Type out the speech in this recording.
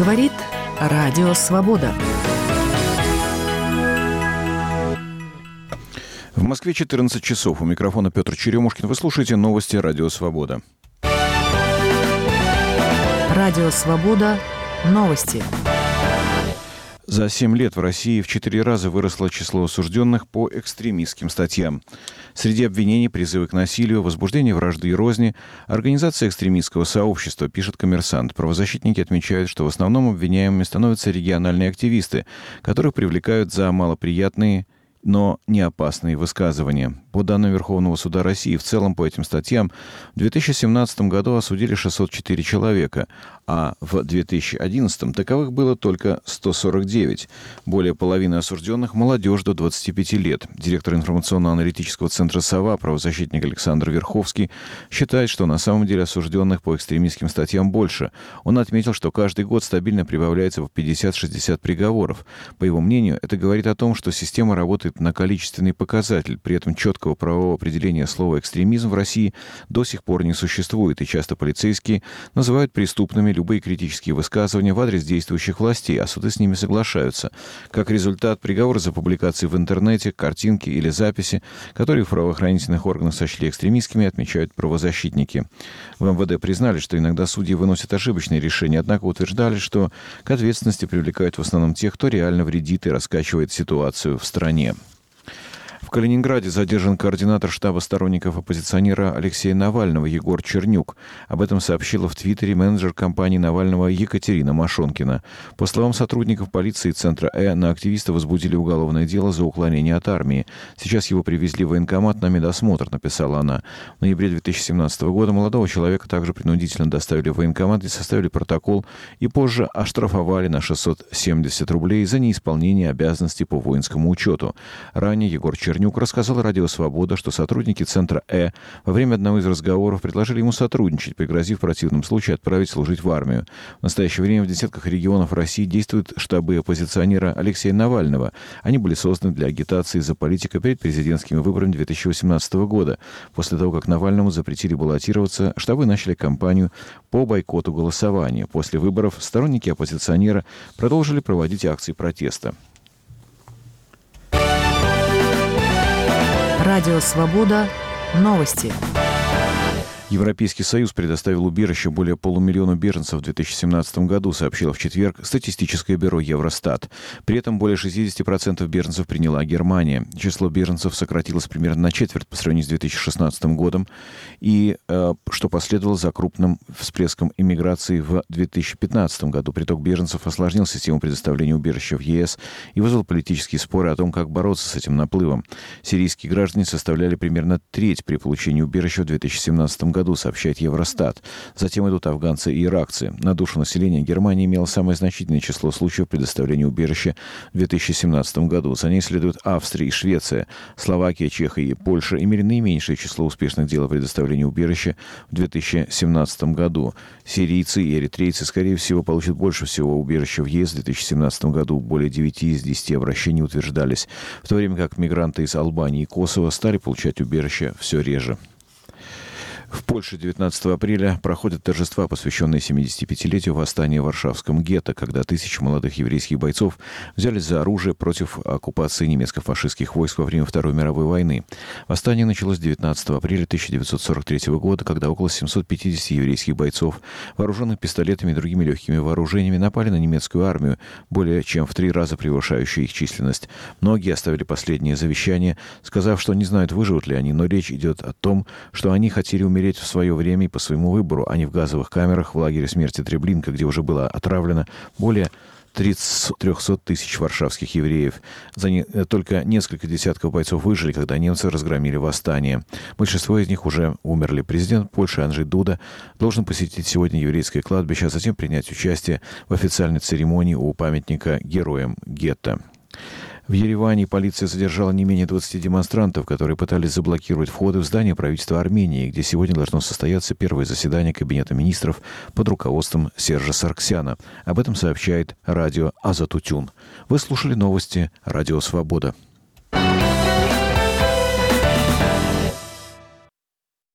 Говорит Радио Свобода. В Москве 14 часов. У микрофона Петр Черемушкин. Вы слушаете новости Радио Свобода. Радио Свобода. Новости. За 7 лет в России в 4 раза выросло число осужденных по экстремистским статьям. Среди обвинений призывы к насилию, возбуждение вражды и розни, организация экстремистского сообщества, пишет «Коммерсант». Правозащитники отмечают, что в основном обвиняемыми становятся региональные активисты, которых привлекают за малоприятные, но не опасные высказывания. По данным Верховного суда России, в целом по этим статьям в 2017 году осудили 604 человека, а в 2011 таковых было только 149. Более половины осужденных – молодежь до 25 лет. Директор информационно-аналитического центра «Сова», правозащитник Александр Верховский, считает, что на самом деле осужденных по экстремистским статьям больше. Он отметил, что каждый год стабильно прибавляется в 50-60 приговоров. По его мнению, это говорит о том, что система работает на количественный показатель. При этом четкого правового определения слова «экстремизм» в России до сих пор не существует, и часто полицейские называют преступными любые критические высказывания в адрес действующих властей, а суды с ними соглашаются. Как результат, приговоры за публикации в интернете, картинки или записи, которые в правоохранительных органах сочли экстремистскими, отмечают правозащитники. В МВД признали, что иногда судьи выносят ошибочные решения, однако утверждали, что к ответственности привлекают в основном тех, кто реально вредит и раскачивает ситуацию в стране. В Калининграде задержан координатор штаба сторонников оппозиционера Алексея Навального Егор Чернюк. Об этом сообщила в Твиттере менеджер компании Навального Екатерина Машонкина. По словам сотрудников полиции Центра на активиста возбудили уголовное дело за уклонение от армии. Сейчас его привезли в военкомат на медосмотр, написала она. В ноябре 2017 года молодого человека также принудительно доставили в военкомат и составили протокол, и позже оштрафовали на 670 рублей за неисполнение обязанностей по воинскому учету. Ранее Егор Чернюк рассказал Радио Свобода, что сотрудники Центра во время одного из разговоров предложили ему сотрудничать, пригрозив в противном случае отправить служить в армию. В настоящее время в десятках регионов России действуют штабы оппозиционера Алексея Навального. Они были созданы для агитации за политика перед президентскими выборами 2018 года. После того, как Навальному запретили баллотироваться, штабы начали кампанию по бойкоту голосования. После выборов сторонники оппозиционера продолжили проводить акции протеста. Радио Свобода. Новости. Европейский Союз предоставил убежище более полумиллиона беженцев в 2017 году, сообщило в четверг статистическое бюро Евростат. При этом более 60% беженцев приняла Германия. Число беженцев сократилось примерно на четверть по сравнению с 2016 годом, и что последовало за крупным всплеском иммиграции в 2015 году. Приток беженцев осложнил систему предоставления убежища в ЕС и вызвал политические споры о том, как бороться с этим наплывом. Сирийские граждане составляли примерно треть при получении убежища в 2017 году, сообщает Евростат. Затем идут афганцы и иракцы. На душу населения Германия имела самое значительное число случаев предоставления убежища в 2017 году. За ней следуют Австрия и Швеция. Словакия, Чехия и Польша имели наименьшее число успешных дел о предоставлении убежища в 2017 году. Сирийцы и эритрейцы, скорее всего, получат больше всего убежища в ЕС в 2017 году. Более 9 из 10 обращений утверждались, в то время как мигранты из Албании и Косово стали получать убежище все реже. В Польше 19 апреля проходят торжества, посвященные 75-летию восстания в Варшавском гетто, когда тысячи молодых еврейских бойцов взялись за оружие против оккупации немецко-фашистских войск во время Второй мировой войны. Восстание началось 19 апреля 1943 года, когда около 750 еврейских бойцов, вооруженных пистолетами и другими легкими вооружениями, напали на немецкую армию, более чем в 3 раза превышающую их численность. Многие оставили последнее завещание, сказав, что не знают, выживут ли они, но речь идет о том, что они хотели умереть в свое время и по своему выбору, а не в газовых камерах в лагере смерти Треблинка, где уже было отравлено более 300 тысяч варшавских евреев. Только несколько десятков бойцов выжили, когда немцы разгромили восстание. Большинство из них уже умерли. Президент Польши Анджей Дуда должен посетить сегодня еврейское кладбище, а затем принять участие в официальной церемонии у памятника героям гетто. В Ереване полиция задержала не менее 20 демонстрантов, которые пытались заблокировать входы в здание правительства Армении, где сегодня должно состояться первое заседание Кабинета министров под руководством Сержа Саргсяна. Об этом сообщает радио Азатутюн. Вы слушали новости Радио Свобода.